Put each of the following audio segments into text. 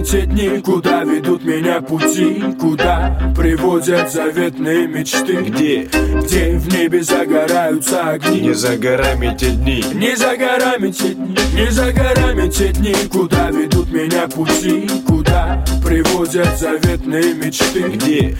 те дни, куда ведут меня пути, куда приводят заветные мечты. Где в небе загораются огни. Не за горами те дни, не за горами те дни, не за горами те дни, куда ведут меня пути, куда приводят заветные мечты. Где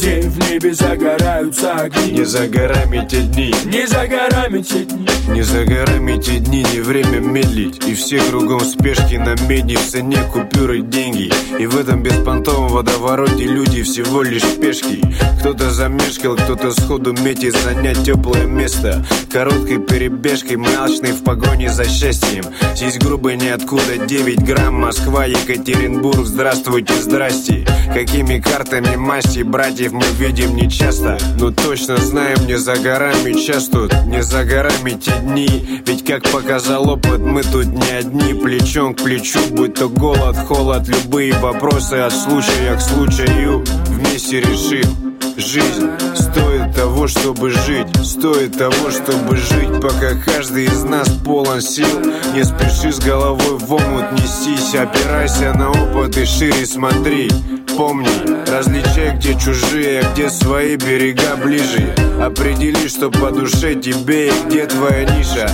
в небе загораются огни. Не за горами те дни, не за горами те дни, не за горами те дни, не время медлить. И все кругом спешки, на медне в цене купюры деньги. И в этом беспонтовом водовороте люди всего лишь пешки. Кто-то замешкал, кто-то сходу метит занять теплое место. Короткой перебежкой, мрачной в погоне за счастьем. Здесь грубо ниоткуда 9 грамм, Москва, Екатеринбург, здравствуйте, здрасте. Какими картами масти братьев мы видим нечасто, но точно знаем, не за горами час тут, не за горами те дни. Ведь как показал опыт, мы тут не одни, плечом к плечу, будь то голод, холод, любые вопросы от случая к случаю. Вместе решим, жизнь стоит того, чтобы жить, стоит того, чтобы жить, пока каждый из нас полон сил. Не спеши с головой в омут нестись, опирайся на опыт и шире смотри. Помни, различай, где чужие, а где свои, берега ближе. Определи, что по душе тебе и где твоя ниша.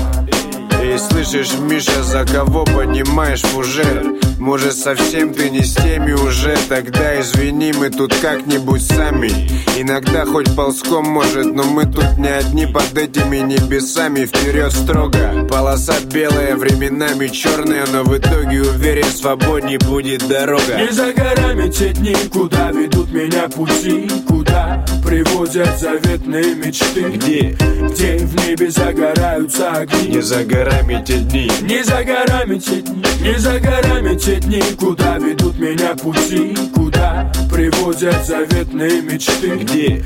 Эй, слышишь, Миша, за кого поднимаешь фужер? Может, совсем ты не с теми уже? Тогда извини, мы тут как-нибудь сами. Иногда хоть ползком, может, но мы тут не одни под этими небесами. Вперед строго, полоса белая, временами черная, но в итоге, уверен, свободней будет дорога. Не за горами те дни, куда ведут меня пути, куда приводят заветные мечты. Где в небе загораются огни. Не за горами те дни, не за горами те дни, не за горами те дни, куда ведут меня пути, куда приводят заветные мечты. Где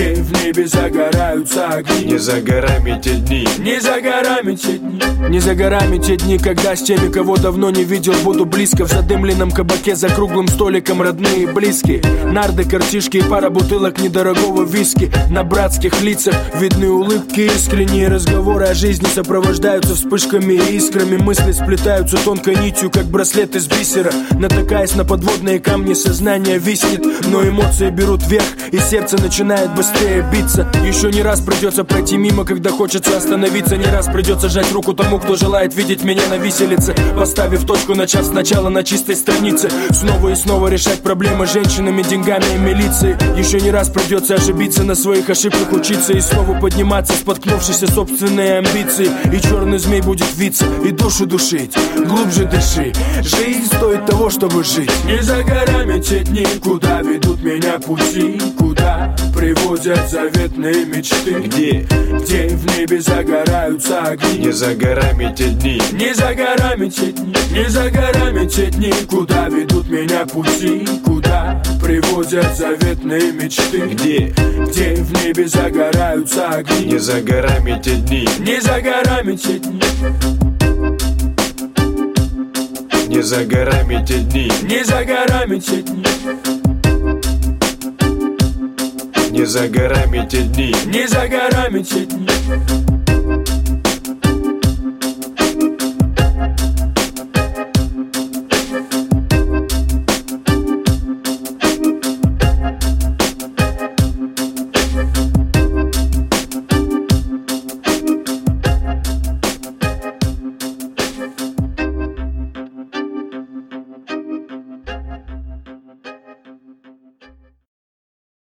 в небе загораются огни. Не за горами те дни, не за горами те дни, не за горами те дни, когда с теми, кого давно не видел, буду близко в задымленном кабаке за круглым столиком, родные и близкие. Нарды, картишки и пара бутылок недорогого виски. На братских лицах видны улыбки, искренние разговоры о жизни сопровождаются вспышками и искрами. Мысли сплетаются тонкой нитью, как браслет из бисера. Натыкаясь на подводные камни, сознание виснет, но эмоции берут верх, и сердце начинает быстрее биться. Еще не раз придется пройти мимо, когда хочется остановиться. Не раз придется сжать руку тому, кто желает видеть меня на виселице, поставив точку, начав сначала на чистой странице. Снова и снова решать проблемы с женщинами, деньгами и милицией. Еще не раз придется ошибиться, на своих ошибках учиться и снова подниматься, споткнувшись о собственные амбиции. И черный змей будет виться и душу душить. Глубже дыши, жизнь стоит того, чтобы жить. Не за горами те дни, куда ведут меня пути, куда приводят заветные мечты. Где в небе загораются огни. Не за горами те дни, не за горами те дни, не за горами те дни, куда ведут меня пути, куда приводят заветные мечты. Где в небе загораются огни. Не за горами те дни, не за горами те дни, не за горами те дни, не за горами те дни, не за горами те дни, не за горами те дни.